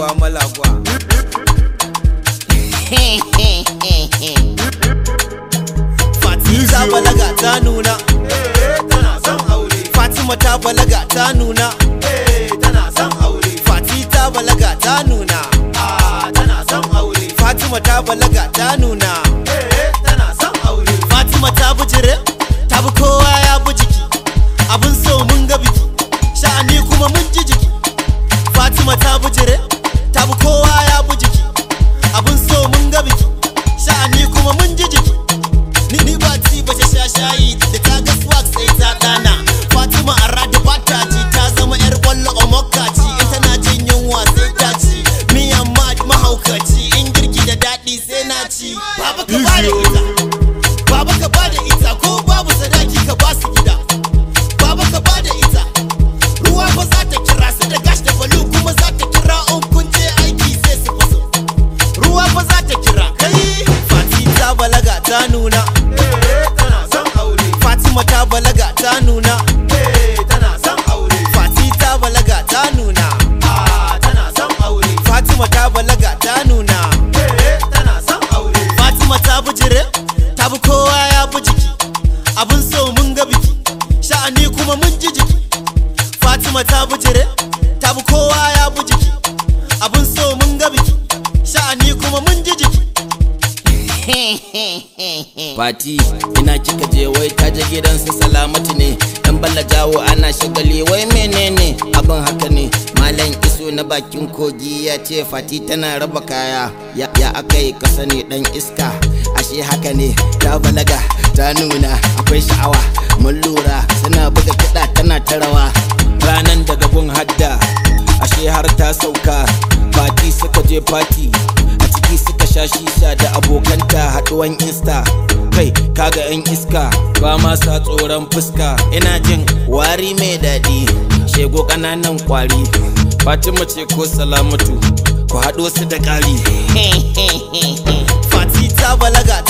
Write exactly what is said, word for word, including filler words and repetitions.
malagwa malagwa. Fati ta balaga ta nuna, tana son aure. Fatima ta balaga ta nuna, tana son aure. Fati ta balaga ta nuna, tana son aure. Fatima ta balaga ta nuna, tana son aure. Fatima ta bujire, ta bi kowa ya bi jiki. Abin so mun ga biki, sha'ani kuma mun ji jiki. Fatima ta bujire, ta bi kowa ya bi jiki. Abin so mun ga biki, sha'ani kuma mun ji jiki. Ni ni ba ci ba ta sha shayi, da ta ga swag sai ta dana. Fatima arada ba ta ji, ta zama yar kwallo a mokkaci. In tana jin yunwa sai ta ci, miyan mad mahaukaci. In girki da daɗi sai na ci. Baba ka ba da ita, baba ka ba da ita, ko babu sadaki ka ba su gida. Baba ka ba da ita, ruwa ba za ta kira su da gash da balu, kuma za ta kira in kun je aiki sai su faso. Ruwa ba za ta kira kai. Fati ta balaga ta nuna, tana son aure. Fatima ta balaga ta nuna, tana son aure. Fati ta balaga ta nuna, tana son aure. Fatima ta balaga ta nuna, tana son aure. Fatima ta bujire, ta bi kowa ya bi jiki. Abin so mun ga biki, sha'ani kuma mun ji jiki. Fatima ta bujire, ta bi kowa ya bi jiki. Abin so mun ga biki, sha'ani kuma mun ji jiki. Fati ina kika je wai ta je gidansu Salamatu ne, dan balla jawo ana shagali wai menene abin haka ne. Malam Iso na bakin kogi ya ce Fati tana raba kaya, ya, ya aka yi ka sani dan iska. Ashe haka ne, ta balaga ta nuna akwai sha'awa. Mun lura suna buga kiɗa tana ta rawa. Ranan daga gun hadda ashe har ta sauka. Fati suka je fati, a ciki suka sha shisha da abokanta haɗuwan insta. Kai kaga yan iska ba ma sa tsoron fuska. Ina jin wari mai daɗi, shego ƙananan kwari. Fatima ce ko Salamatu, ku haɗo su da ƙari. Fati ta balaga